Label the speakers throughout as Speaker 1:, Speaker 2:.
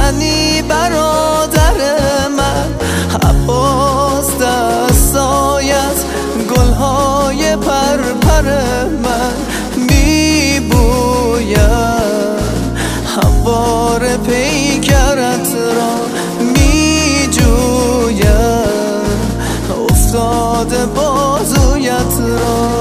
Speaker 1: منی برادر من، عباس دستایت گلهای پرپر من میبوید، هموار پیکرت را میجوید، افتاده بازویت را.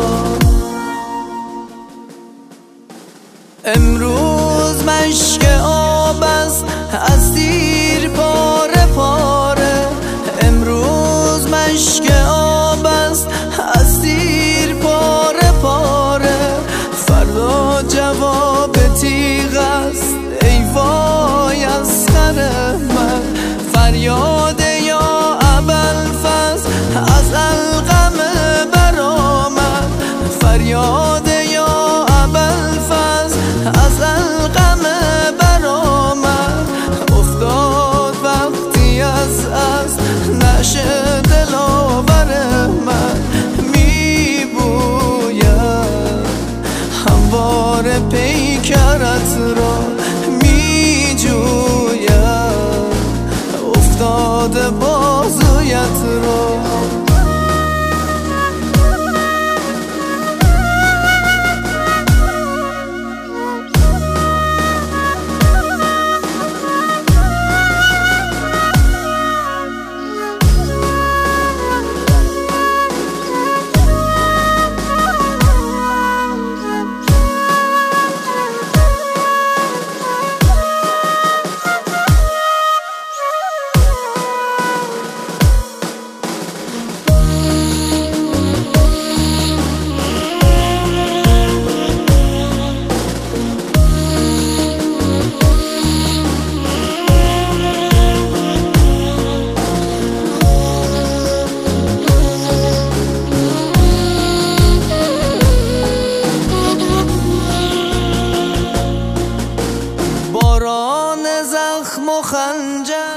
Speaker 1: امروز مشک آب است از دیر پاره پاره، امروز مشک آب است از دیر پاره پاره، فردا جواب تیغ است ای وای از خر من. فریاد یا ابوالفضل از القم برآمد، فریاد یا ابوالفضل از القم برآمد، افتاد وقتی از نعش دلاور من میبوید، هموار پیکرت را میجوید، افتاد بازویت را. باران زخم و خنجر